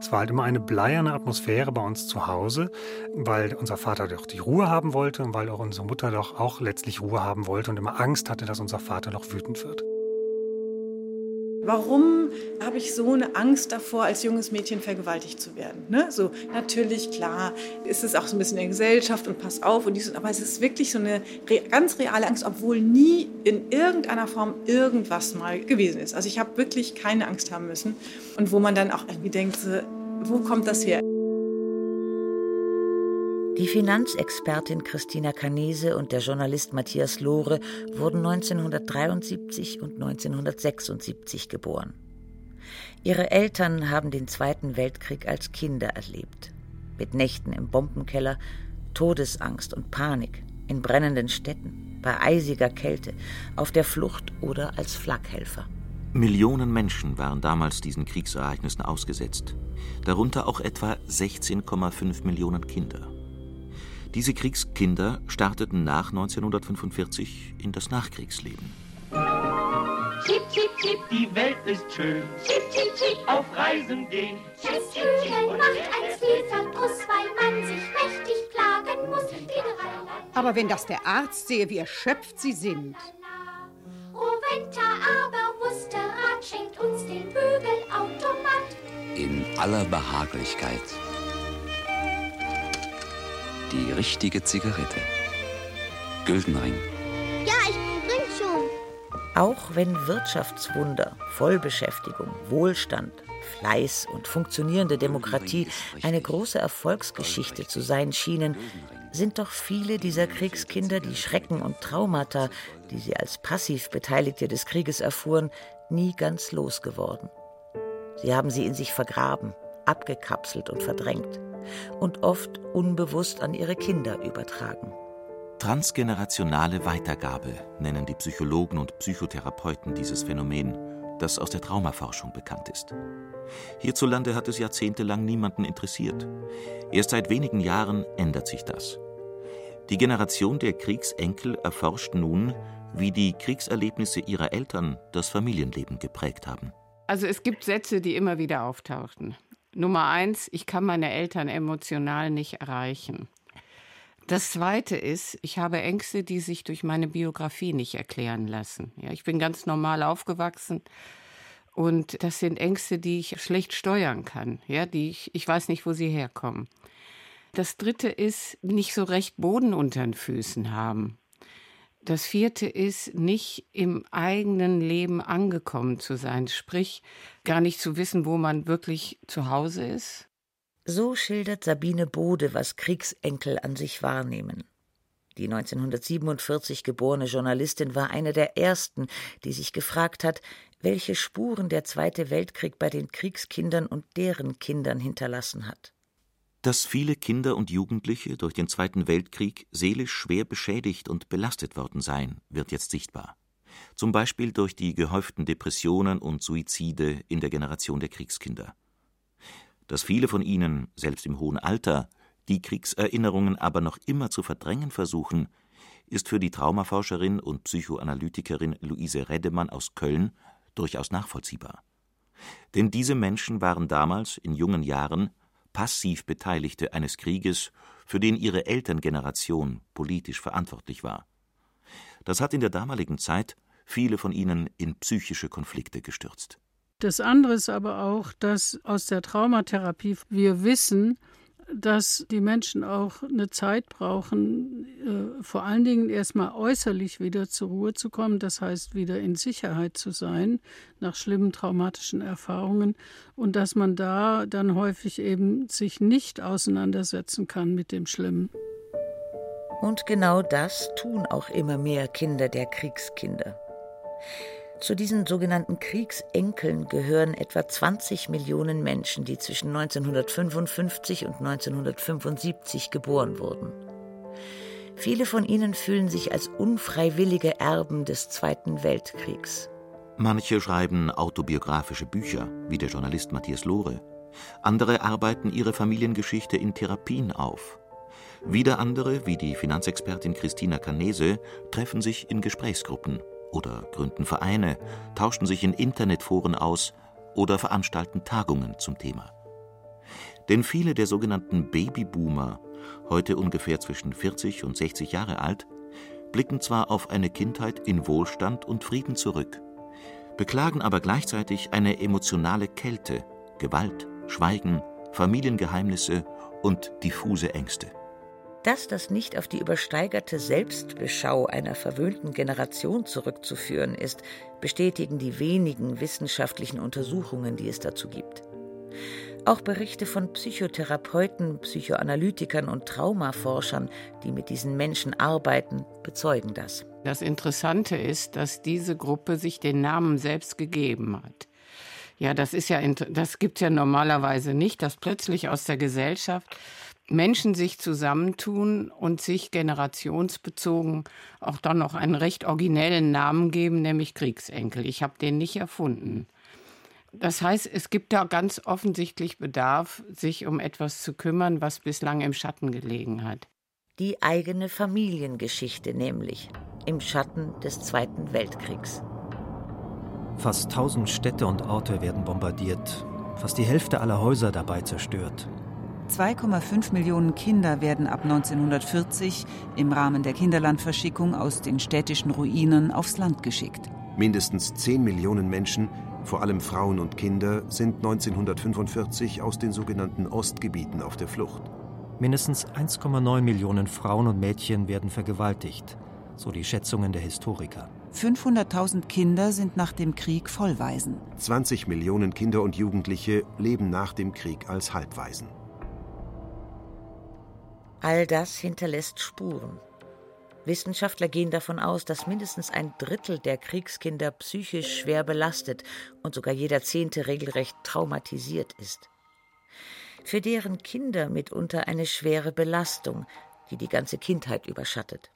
Es war halt immer eine bleierne Atmosphäre bei uns zu Hause, weil unser Vater doch die Ruhe haben wollte und weil auch unsere Mutter doch auch letztlich Ruhe haben wollte und immer Angst hatte, dass unser Vater noch wütend wird. Warum habe ich so eine Angst davor, als junges Mädchen vergewaltigt zu werden? Ne? So, natürlich, klar, ist es auch so ein bisschen in der Gesellschaft und pass auf und dies, aber es ist wirklich so eine ganz reale Angst, obwohl nie in irgendeiner Form irgendwas mal gewesen ist. Also ich habe wirklich keine Angst haben müssen und wo man dann auch irgendwie denkt, so, wo kommt das her? Die Finanzexpertin Christina Canese und der Journalist Matthias Lohre wurden 1973 und 1976 geboren. Ihre Eltern haben den Zweiten Weltkrieg als Kinder erlebt. Mit Nächten im Bombenkeller, Todesangst und Panik, in brennenden Städten, bei eisiger Kälte, auf der Flucht oder als Flakhelfer. Millionen Menschen waren damals diesen Kriegsereignissen ausgesetzt, darunter auch etwa 16,5 Millionen Kinder. Diese Kriegskinder starteten nach 1945 in das Nachkriegsleben. Chip, chip, chip, die Welt ist schön. Chip, chip, chip, auf Reisen gehen. Chip, chip, chip, macht ein viel Verdruss, weil man sich mächtig plagen muss. Aber wenn das der Arzt sehe, wie erschöpft sie sind. Oh, Winter aber wusste Rat, schenkt uns den Bügelautomat. In aller Behaglichkeit. Die richtige Zigarette. Güldenring. Ja, ich bring schon. Auch wenn Wirtschaftswunder, Vollbeschäftigung, Wohlstand, Fleiß und funktionierende Demokratie eine große Erfolgsgeschichte zu sein schienen, sind doch viele dieser Kriegskinder die Schrecken und Traumata, die sie als passiv Beteiligte des Krieges erfuhren, nie ganz losgeworden. Sie haben sie in sich vergraben, abgekapselt und verdrängt und oft unbewusst an ihre Kinder übertragen. Transgenerationale Weitergabe nennen die Psychologen und Psychotherapeuten dieses Phänomen, das aus der Traumaforschung bekannt ist. Hierzulande hat es jahrzehntelang niemanden interessiert. Erst seit wenigen Jahren ändert sich das. Die Generation der Kriegsenkel erforscht nun, wie die Kriegserlebnisse ihrer Eltern das Familienleben geprägt haben. Also es gibt Sätze, die immer wieder auftauchten. Nummer 1, ich kann meine Eltern emotional nicht erreichen. Das Zweite ist, ich habe Ängste, die sich durch meine Biografie nicht erklären lassen. Ja, ich bin ganz normal aufgewachsen und das sind Ängste, die ich schlecht steuern kann. Ja, ich weiß nicht, wo sie herkommen. Das Dritte ist, nicht so recht Boden unter den Füßen haben. Das Vierte ist, nicht im eigenen Leben angekommen zu sein, sprich gar nicht zu wissen, wo man wirklich zu Hause ist. So schildert Sabine Bode, was Kriegsenkel an sich wahrnehmen. Die 1947 geborene Journalistin war eine der ersten, die sich gefragt hat, welche Spuren der Zweite Weltkrieg bei den Kriegskindern und deren Kindern hinterlassen hat. Dass viele Kinder und Jugendliche durch den Zweiten Weltkrieg seelisch schwer beschädigt und belastet worden seien, wird jetzt sichtbar. Zum Beispiel durch die gehäuften Depressionen und Suizide in der Generation der Kriegskinder. Dass viele von ihnen, selbst im hohen Alter, die Kriegserinnerungen aber noch immer zu verdrängen versuchen, ist für die Traumaforscherin und Psychoanalytikerin Luise Reddemann aus Köln durchaus nachvollziehbar. Denn diese Menschen waren damals, in jungen Jahren, passiv Beteiligte eines Krieges, für den ihre Elterngeneration politisch verantwortlich war. Das hat in der damaligen Zeit viele von ihnen in psychische Konflikte gestürzt. Das andere ist aber auch, dass aus der Traumatherapie wir wissen, dass die Menschen auch eine Zeit brauchen, vor allen Dingen erstmal äußerlich wieder zur Ruhe zu kommen, das heißt wieder in Sicherheit zu sein nach schlimmen traumatischen Erfahrungen und dass man da dann häufig eben sich nicht auseinandersetzen kann mit dem Schlimmen. Und genau das tun auch immer mehr Kinder der Kriegskinder. Zu diesen sogenannten Kriegsenkeln gehören etwa 20 Millionen Menschen, die zwischen 1955 und 1975 geboren wurden. Viele von ihnen fühlen sich als unfreiwillige Erben des Zweiten Weltkriegs. Manche schreiben autobiografische Bücher, wie der Journalist Matthias Lohre. Andere arbeiten ihre Familiengeschichte in Therapien auf. Wieder andere, wie die Finanzexpertin Christina Canese, treffen sich in Gesprächsgruppen oder gründen Vereine, tauschen sich in Internetforen aus oder veranstalten Tagungen zum Thema. Denn viele der sogenannten Babyboomer, heute ungefähr zwischen 40 und 60 Jahre alt, blicken zwar auf eine Kindheit in Wohlstand und Frieden zurück, beklagen aber gleichzeitig eine emotionale Kälte, Gewalt, Schweigen, Familiengeheimnisse und diffuse Ängste. Dass das nicht auf die übersteigerte Selbstbeschau einer verwöhnten Generation zurückzuführen ist, bestätigen die wenigen wissenschaftlichen Untersuchungen, die es dazu gibt. Auch Berichte von Psychotherapeuten, Psychoanalytikern und Traumaforschern, die mit diesen Menschen arbeiten, bezeugen das. Das Interessante ist, dass diese Gruppe sich den Namen selbst gegeben hat. Ja, das gibt es ja normalerweise nicht, dass plötzlich aus der Gesellschaft Menschen sich zusammentun und sich generationsbezogen auch dann noch einen recht originellen Namen geben, nämlich Kriegsenkel. Ich habe den nicht erfunden. Das heißt, es gibt da ganz offensichtlich Bedarf, sich um etwas zu kümmern, was bislang im Schatten gelegen hat. Die eigene Familiengeschichte nämlich, im Schatten des Zweiten Weltkriegs. Fast 1000 Städte und Orte werden bombardiert, fast die Hälfte aller Häuser dabei zerstört. 2,5 Millionen Kinder werden ab 1940 im Rahmen der Kinderlandverschickung aus den städtischen Ruinen aufs Land geschickt. Mindestens 10 Millionen Menschen, vor allem Frauen und Kinder, sind 1945 aus den sogenannten Ostgebieten auf der Flucht. Mindestens 1,9 Millionen Frauen und Mädchen werden vergewaltigt, so die Schätzungen der Historiker. 500.000 Kinder sind nach dem Krieg Vollwaisen. 20 Millionen Kinder und Jugendliche leben nach dem Krieg als Halbwaisen. All das hinterlässt Spuren. Wissenschaftler gehen davon aus, dass mindestens ein Drittel der Kriegskinder psychisch schwer belastet und sogar jeder 10. regelrecht traumatisiert ist. Für deren Kinder mitunter eine schwere Belastung, die die ganze Kindheit überschattet.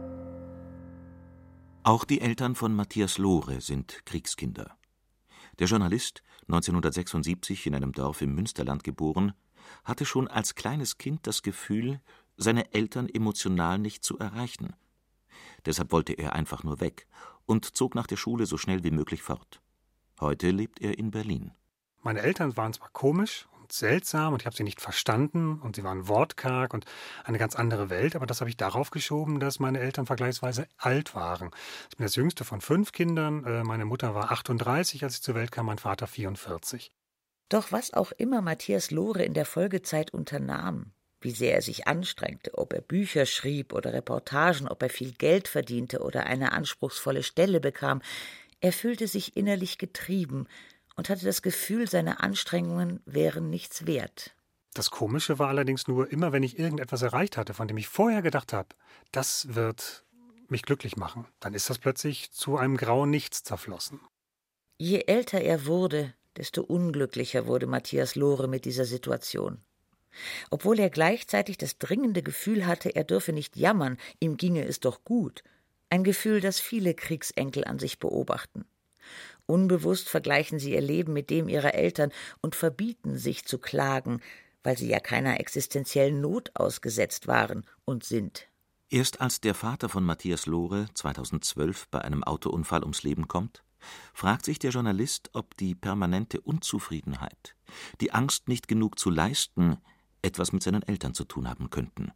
Auch die Eltern von Matthias Lohre sind Kriegskinder. Der Journalist, 1976 in einem Dorf im Münsterland geboren, hatte schon als kleines Kind das Gefühl, seine Eltern emotional nicht zu erreichen. Deshalb wollte er einfach nur weg und zog nach der Schule so schnell wie möglich fort. Heute lebt er in Berlin. Meine Eltern waren zwar komisch und seltsam und ich habe sie nicht verstanden und sie waren wortkarg und eine ganz andere Welt, aber das habe ich darauf geschoben, dass meine Eltern vergleichsweise alt waren. Ich bin das jüngste von 5 Kindern. Meine Mutter war 38, als ich zur Welt kam, mein Vater 44. Doch was auch immer Matthias Lohre in der Folgezeit unternahm, wie sehr er sich anstrengte, ob er Bücher schrieb oder Reportagen, ob er viel Geld verdiente oder eine anspruchsvolle Stelle bekam, er fühlte sich innerlich getrieben und hatte das Gefühl, seine Anstrengungen wären nichts wert. Das Komische war allerdings nur, immer wenn ich irgendetwas erreicht hatte, von dem ich vorher gedacht habe, das wird mich glücklich machen, dann ist das plötzlich zu einem grauen Nichts zerflossen. Je älter er wurde, desto unglücklicher wurde Matthias Lohre mit dieser Situation. Obwohl er gleichzeitig das dringende Gefühl hatte, er dürfe nicht jammern, ihm ginge es doch gut. Ein Gefühl, das viele Kriegsenkel an sich beobachten. Unbewusst vergleichen sie ihr Leben mit dem ihrer Eltern und verbieten sich zu klagen, weil sie ja keiner existenziellen Not ausgesetzt waren und sind. Erst als der Vater von Matthias Lohre 2012 bei einem Autounfall ums Leben kommt, fragt sich der Journalist, ob die permanente Unzufriedenheit, die Angst, nicht genug zu leisten, etwas mit seinen Eltern zu tun haben könnten.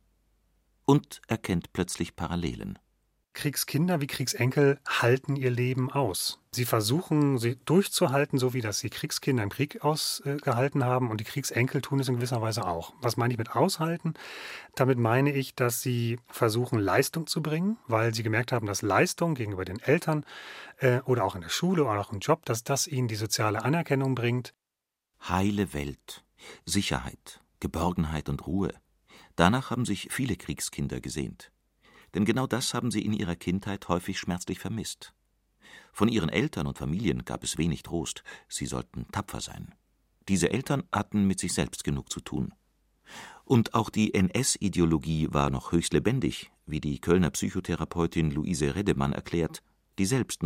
Und erkennt plötzlich Parallelen. Kriegskinder wie Kriegsenkel halten ihr Leben aus. Sie versuchen, sie durchzuhalten, so wie das die Kriegskinder im Krieg ausgehalten haben. Und die Kriegsenkel tun es in gewisser Weise auch. Was meine ich mit aushalten? Damit meine ich, dass sie versuchen, Leistung zu bringen, weil sie gemerkt haben, dass Leistung gegenüber den Eltern oder auch in der Schule oder auch im Job, dass das ihnen die soziale Anerkennung bringt. Heile Welt, Sicherheit, Geborgenheit und Ruhe. Danach haben sich viele Kriegskinder gesehnt. Denn genau das haben sie in ihrer Kindheit häufig schmerzlich vermisst. Von ihren Eltern und Familien gab es wenig Trost, sie sollten tapfer sein. Diese Eltern hatten mit sich selbst genug zu tun. Und auch die NS-Ideologie war noch höchst lebendig, wie die Kölner Psychotherapeutin Luise Reddemann erklärt, die selbst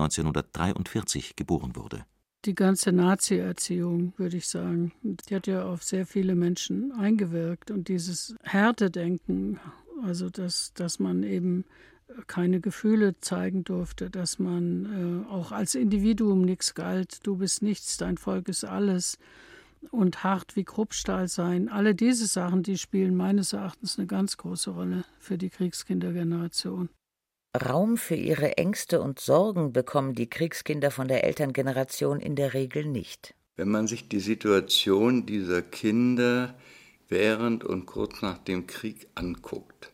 1943 geboren wurde. Die ganze Nazi-Erziehung, würde ich sagen, die hat ja auf sehr viele Menschen eingewirkt. Und dieses Härtedenken, also dass man eben keine Gefühle zeigen durfte, dass man auch als Individuum nichts galt, du bist nichts, dein Volk ist alles. und hart wie Kruppstahl sein. Alle diese Sachen, die spielen meines Erachtens eine ganz große Rolle für die Kriegskindergeneration. Raum für ihre Ängste und Sorgen bekommen die Kriegskinder von der Elterngeneration in der Regel nicht. Wenn man sich die Situation dieser Kinder während und kurz nach dem Krieg anguckt,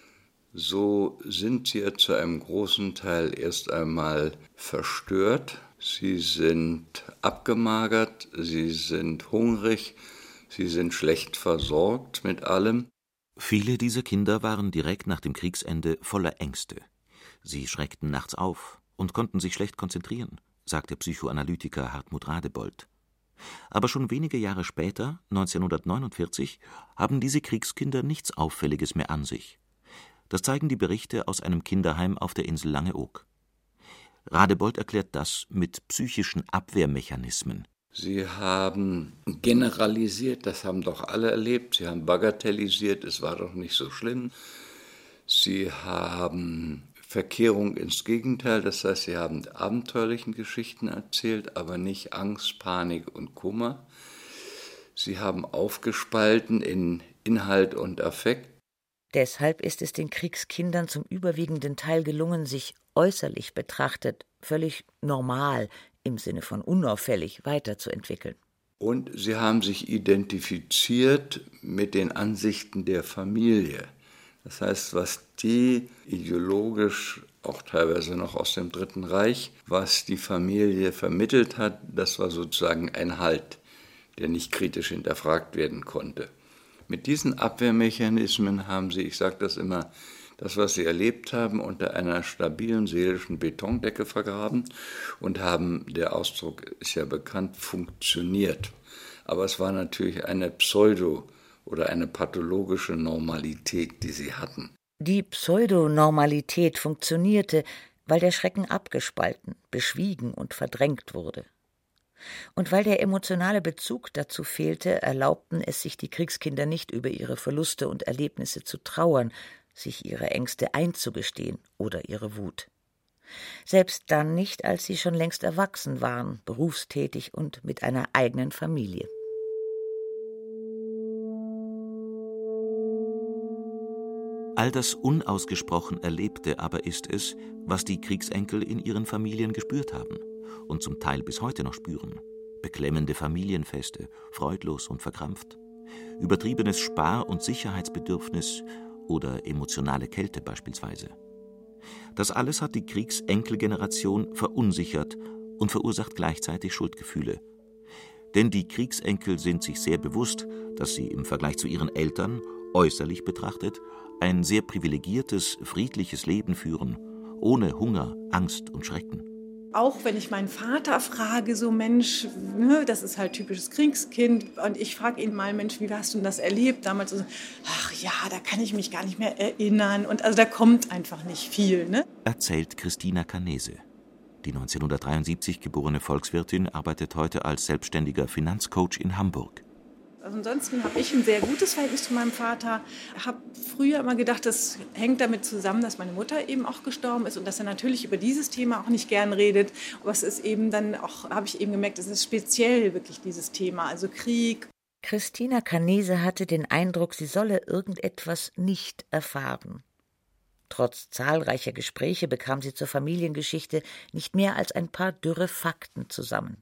so sind sie ja zu einem großen Teil erst einmal verstört. Sie sind abgemagert, sie sind hungrig, sie sind schlecht versorgt mit allem. Viele dieser Kinder waren direkt nach dem Kriegsende voller Ängste. Sie schreckten nachts auf und konnten sich schlecht konzentrieren, sagt der Psychoanalytiker Hartmut Radebold. Aber schon wenige Jahre später, 1949, haben diese Kriegskinder nichts Auffälliges mehr an sich. Das zeigen die Berichte aus einem Kinderheim auf der Insel Langeoog. Radebold erklärt das mit psychischen Abwehrmechanismen. Sie haben generalisiert, das haben doch alle erlebt. Sie haben bagatellisiert, es war doch nicht so schlimm. Sie haben Verkehrung ins Gegenteil, das heißt, sie haben abenteuerlichen Geschichten erzählt, aber nicht Angst, Panik und Kummer. Sie haben aufgespalten in Inhalt und Affekt. Deshalb ist es den Kriegskindern zum überwiegenden Teil gelungen, sich äußerlich betrachtet völlig normal, im Sinne von unauffällig, weiterzuentwickeln. Und sie haben sich identifiziert mit den Ansichten der Familie. Das heißt, was die ideologisch, auch teilweise noch aus dem Dritten Reich, was die Familie vermittelt hat, das war sozusagen ein Halt, der nicht kritisch hinterfragt werden konnte. Mit diesen Abwehrmechanismen haben sie, ich sage das immer, das, was sie erlebt haben, unter einer stabilen seelischen Betondecke vergraben und haben, der Ausdruck ist ja bekannt, funktioniert. Aber es war natürlich eine oder eine pathologische Normalität, die sie hatten. Die Pseudonormalität funktionierte, weil der Schrecken abgespalten, beschwiegen und verdrängt wurde. Und weil der emotionale Bezug dazu fehlte, erlaubten es sich die Kriegskinder nicht, über ihre Verluste und Erlebnisse zu trauern, sich ihre Ängste einzugestehen oder ihre Wut. Selbst dann nicht, als sie schon längst erwachsen waren, berufstätig und mit einer eigenen Familie. All das unausgesprochen Erlebte aber ist es, was die Kriegsenkel in ihren Familien gespürt haben und zum Teil bis heute noch spüren. Beklemmende Familienfeste, freudlos und verkrampft, übertriebenes Spar- und Sicherheitsbedürfnis oder emotionale Kälte beispielsweise. Das alles hat die Kriegsenkelgeneration verunsichert und verursacht gleichzeitig Schuldgefühle. Denn die Kriegsenkel sind sich sehr bewusst, dass sie im Vergleich zu ihren Eltern, äußerlich betrachtet, ein sehr privilegiertes, friedliches Leben führen, ohne Hunger, Angst und Schrecken. Auch wenn ich meinen Vater frage, so Mensch, ne, das ist halt typisches Kriegskind, und ich frage ihn mal, Mensch, wie hast du denn das erlebt damals? Und so, ach ja, da kann ich mich gar nicht mehr erinnern, und also da kommt einfach nicht viel. Ne? Erzählt Christina Canese. Die 1973 geborene Volkswirtin arbeitet heute als selbstständiger Finanzcoach in Hamburg. Also ansonsten habe ich ein sehr gutes Verhältnis zu meinem Vater. Ich habe früher immer gedacht, das hängt damit zusammen, dass meine Mutter eben auch gestorben ist und dass er natürlich über dieses Thema auch nicht gern redet. Aber es ist eben dann auch, habe ich eben gemerkt, es ist speziell wirklich dieses Thema, also Krieg. Christina Canese hatte den Eindruck, sie solle irgendetwas nicht erfahren. Trotz zahlreicher Gespräche bekam sie zur Familiengeschichte nicht mehr als ein paar dürre Fakten zusammen.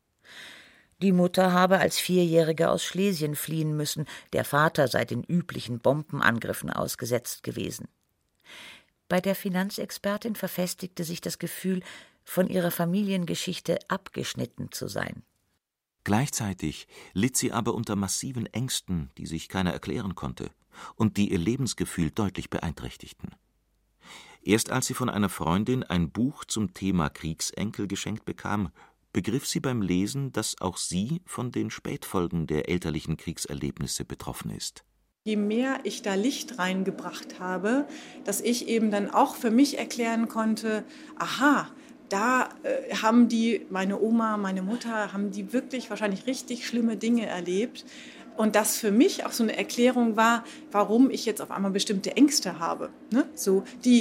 Die Mutter habe als Vierjährige aus Schlesien fliehen müssen, der Vater sei den üblichen Bombenangriffen ausgesetzt gewesen. Bei der Finanzexpertin verfestigte sich das Gefühl, von ihrer Familiengeschichte abgeschnitten zu sein. Gleichzeitig litt sie aber unter massiven Ängsten, die sich keiner erklären konnte und die ihr Lebensgefühl deutlich beeinträchtigten. Erst als sie von einer Freundin ein Buch zum Thema Kriegsenkel geschenkt bekam, begriff sie beim Lesen, dass auch sie von den Spätfolgen der elterlichen Kriegserlebnisse betroffen ist. Je mehr ich da Licht reingebracht habe, dass ich eben dann auch für mich erklären konnte, aha, da haben meine Oma, meine Mutter, haben die wirklich wahrscheinlich richtig schlimme Dinge erlebt. Und das für mich auch so eine Erklärung war, warum ich jetzt auf einmal bestimmte Ängste habe. Ne? So, die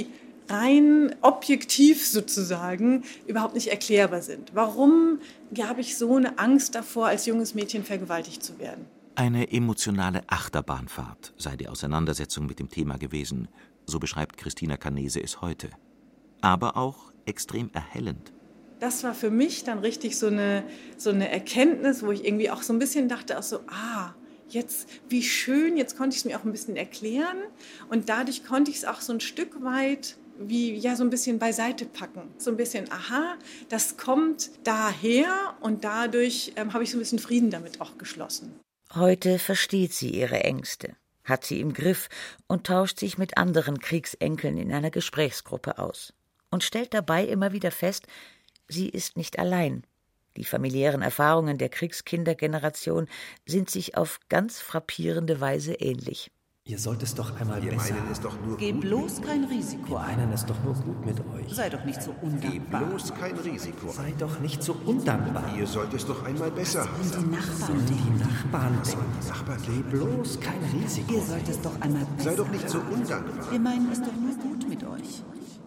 rein objektiv sozusagen überhaupt nicht erklärbar sind. Warum habe ich so eine Angst davor, als junges Mädchen vergewaltigt zu werden? Eine emotionale Achterbahnfahrt sei die Auseinandersetzung mit dem Thema gewesen, so beschreibt Christina Canese es heute. Aber auch extrem erhellend. Das war für mich dann richtig so eine Erkenntnis, wo ich irgendwie auch so ein bisschen dachte, jetzt, wie schön, jetzt konnte ich es mir auch ein bisschen erklären und dadurch konnte ich es auch so ein Stück weit so ein bisschen beiseite packen. So ein bisschen, das kommt daher und dadurch habe ich so ein bisschen Frieden damit auch geschlossen. Heute versteht sie ihre Ängste, hat sie im Griff und tauscht sich mit anderen Kriegsenkeln in einer Gesprächsgruppe aus und stellt dabei immer wieder fest, sie ist nicht allein. Die familiären Erfahrungen der Kriegskindergeneration sind sich auf ganz frappierende Weise ähnlich. Ihr sollt es doch einmal besser. Meinen es doch nur Geh bloß kein Risiko ein. Wir meinen es doch nur gut mit euch. Sei doch nicht so undankbar. Geh bloß kein Risiko ein. Sei doch nicht so undankbar. Ihr sollt es doch einmal besser haben. Die Nachbarn denken. Geh bloß kein Risiko. Ihr sollt es doch einmal besser. Sei doch nicht so undankbar. Wir meinen es doch nur gut mit euch.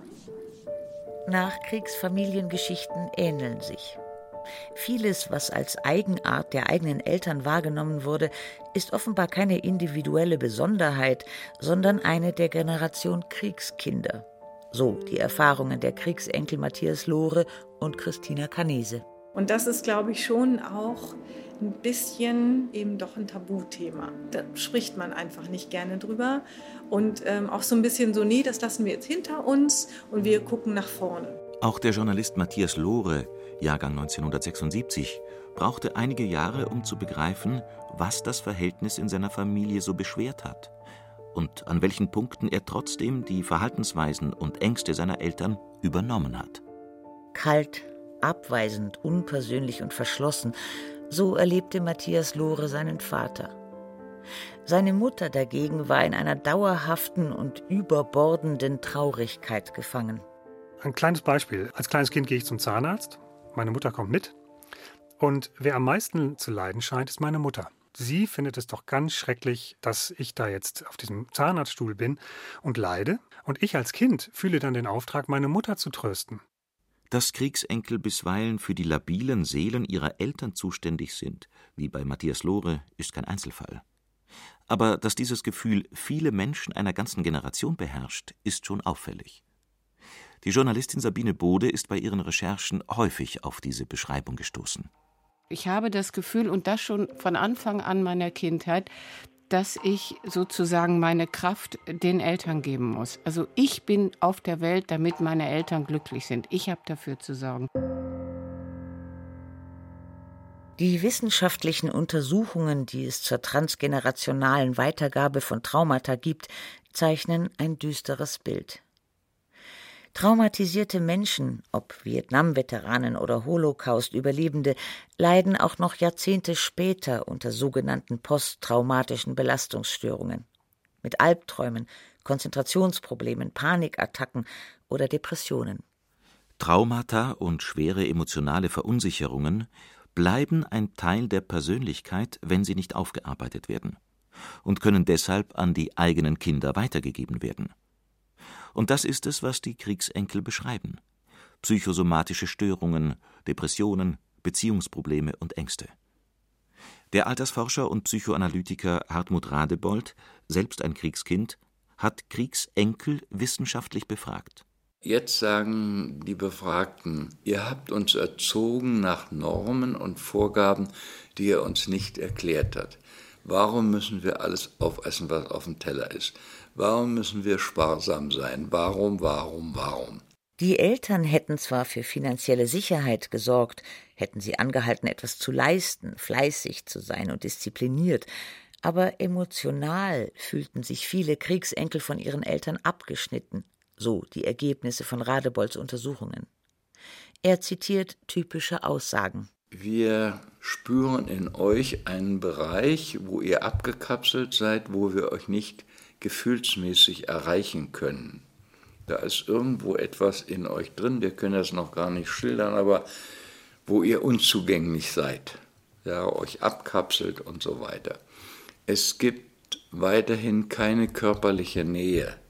Nachkriegsfamiliengeschichten ähneln sich. Vieles, was als Eigenart der eigenen Eltern wahrgenommen wurde, ist offenbar keine individuelle Besonderheit, sondern eine der Generation Kriegskinder. So die Erfahrungen der Kriegsenkel Matthias Lohre und Christina Canese. Und das ist, glaube ich, schon auch ein bisschen eben doch ein Tabuthema. Da spricht man einfach nicht gerne drüber. Und auch so ein bisschen so, nee, das lassen wir jetzt hinter uns und wir gucken nach vorne. Auch der Journalist Matthias Lohre, Jahrgang 1976, brauchte einige Jahre, um zu begreifen, was das Verhältnis in seiner Familie so beschwert hat und an welchen Punkten er trotzdem die Verhaltensweisen und Ängste seiner Eltern übernommen hat. Kalt, abweisend, unpersönlich und verschlossen, so erlebte Matthias Lohre seinen Vater. Seine Mutter dagegen war in einer dauerhaften und überbordenden Traurigkeit gefangen. Ein kleines Beispiel. Als kleines Kind gehe ich zum Zahnarzt. Meine Mutter kommt mit. Und wer am meisten zu leiden scheint, ist meine Mutter. Sie findet es doch ganz schrecklich, dass ich da jetzt auf diesem Zahnarztstuhl bin und leide. Und ich als Kind fühle dann den Auftrag, meine Mutter zu trösten. Dass Kriegsenkel bisweilen für die labilen Seelen ihrer Eltern zuständig sind, wie bei Matthias Lohre, ist kein Einzelfall. Aber dass dieses Gefühl viele Menschen einer ganzen Generation beherrscht, ist schon auffällig. Die Journalistin Sabine Bode ist bei ihren Recherchen häufig auf diese Beschreibung gestoßen. Ich habe das Gefühl, und das schon von Anfang an meiner Kindheit, dass ich sozusagen meine Kraft den Eltern geben muss. Also ich bin auf der Welt, damit meine Eltern glücklich sind. Ich habe dafür zu sorgen. Die wissenschaftlichen Untersuchungen, die es zur transgenerationalen Weitergabe von Traumata gibt, zeichnen ein düsteres Bild. Traumatisierte Menschen, ob Vietnam-Veteranen oder Holocaust-Überlebende, leiden auch noch Jahrzehnte später unter sogenannten posttraumatischen Belastungsstörungen. Mit Albträumen, Konzentrationsproblemen, Panikattacken oder Depressionen. Traumata und schwere emotionale Verunsicherungen bleiben ein Teil der Persönlichkeit, wenn sie nicht aufgearbeitet werden, und können deshalb an die eigenen Kinder weitergegeben werden. Und das ist es, was die Kriegsenkel beschreiben. Psychosomatische Störungen, Depressionen, Beziehungsprobleme und Ängste. Der Altersforscher und Psychoanalytiker Hartmut Radebold, selbst ein Kriegskind, hat Kriegsenkel wissenschaftlich befragt. Jetzt sagen die Befragten, ihr habt uns erzogen nach Normen und Vorgaben, die ihr uns nicht erklärt habt. Warum müssen wir alles aufessen, was auf dem Teller ist? Warum müssen wir sparsam sein? Warum? Die Eltern hätten zwar für finanzielle Sicherheit gesorgt, hätten sie angehalten, etwas zu leisten, fleißig zu sein und diszipliniert, aber emotional fühlten sich viele Kriegsenkel von ihren Eltern abgeschnitten, so die Ergebnisse von Radebolds Untersuchungen. Er zitiert typische Aussagen. Wir spüren in euch einen Bereich, wo ihr abgekapselt seid, wo wir euch nicht gefühlsmäßig erreichen können. Da ist irgendwo etwas in euch drin, wir können das noch gar nicht schildern, aber wo ihr unzugänglich seid, ja, euch abkapselt und so weiter. Es gibt weiterhin keine körperliche Nähe.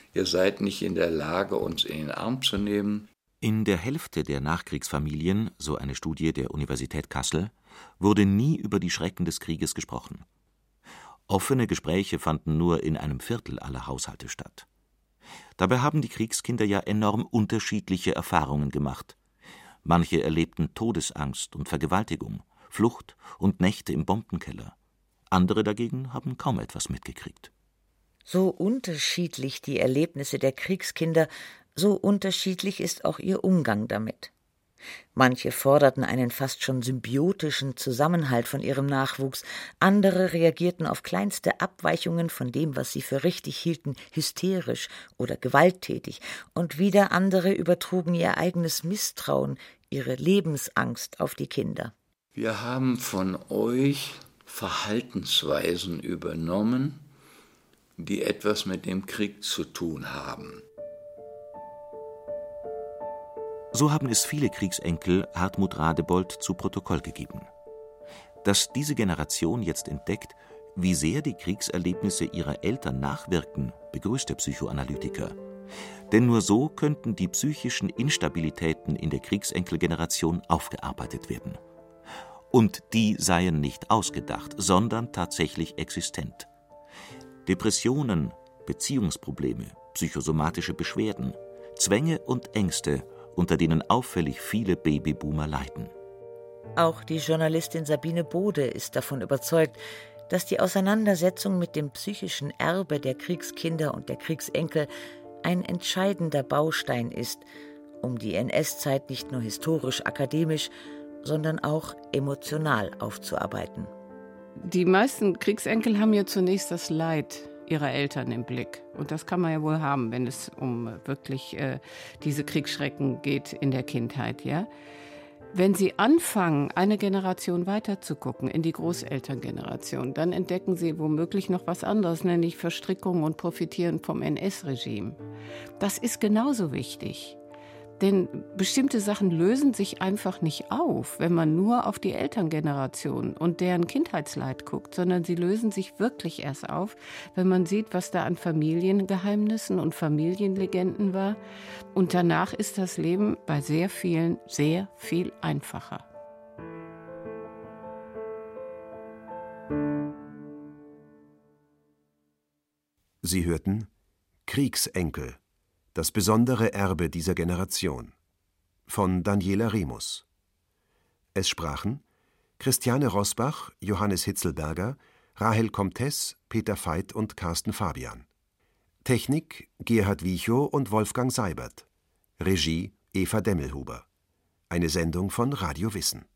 ihr seid nicht in der Lage, uns in den Arm zu nehmen. In der Hälfte der Nachkriegsfamilien, so eine Studie der Universität Kassel, wurde nie über die Schrecken des Krieges gesprochen. Offene Gespräche fanden nur in einem Viertel aller Haushalte statt. Dabei haben die Kriegskinder ja enorm unterschiedliche Erfahrungen gemacht. Manche erlebten Todesangst und Vergewaltigung, Flucht und Nächte im Bombenkeller. Andere dagegen haben kaum etwas mitgekriegt. So unterschiedlich die Erlebnisse der Kriegskinder, so unterschiedlich ist auch ihr Umgang damit. Manche forderten einen fast schon symbiotischen Zusammenhalt von ihrem Nachwuchs, andere reagierten auf kleinste Abweichungen von dem, was sie für richtig hielten, hysterisch oder gewalttätig, und wieder andere übertrugen ihr eigenes Misstrauen, ihre Lebensangst auf die Kinder. Wir haben von euch Verhaltensweisen übernommen, die etwas mit dem Krieg zu tun haben. So haben es viele Kriegsenkel Hartmut Radebold zu Protokoll gegeben. Dass diese Generation jetzt entdeckt, wie sehr die Kriegserlebnisse ihrer Eltern nachwirken, begrüßt der Psychoanalytiker. Denn nur so könnten die psychischen Instabilitäten in der Kriegsenkelgeneration aufgearbeitet werden. Und die seien nicht ausgedacht, sondern tatsächlich existent. Depressionen, Beziehungsprobleme, psychosomatische Beschwerden, Zwänge und Ängste, unter denen auffällig viele Babyboomer leiden. Auch die Journalistin Sabine Bode ist davon überzeugt, dass die Auseinandersetzung mit dem psychischen Erbe der Kriegskinder und der Kriegsenkel ein entscheidender Baustein ist, um die NS-Zeit nicht nur historisch-akademisch, sondern auch emotional aufzuarbeiten. Die meisten Kriegsenkel haben ja zunächst das Leid ihrer Eltern im Blick. Und das kann man ja wohl haben, wenn es um wirklich diese Kriegsschrecken geht in der Kindheit, ja. Wenn Sie anfangen, eine Generation weiterzugucken, in die Großelterngeneration, dann entdecken Sie womöglich noch was anderes, nämlich Verstrickungen und Profitieren vom NS-Regime. Das ist genauso wichtig. Denn bestimmte Sachen lösen sich einfach nicht auf, wenn man nur auf die Elterngeneration und deren Kindheitsleid guckt, sondern sie lösen sich wirklich erst auf, wenn man sieht, was da an Familiengeheimnissen und Familienlegenden war. Und danach ist das Leben bei sehr vielen sehr viel einfacher. Sie hörten Kriegsenkel. Das besondere Erbe dieser Generation von Daniela Remus. Es sprachen Christiane Rosbach, Johannes Hitzelberger, Rahel Comtes, Peter Veit und Carsten Fabian. Technik Gerhard Wiechow und Wolfgang Seibert. Regie Eva Demmelhuber. Eine Sendung von Radio Wissen.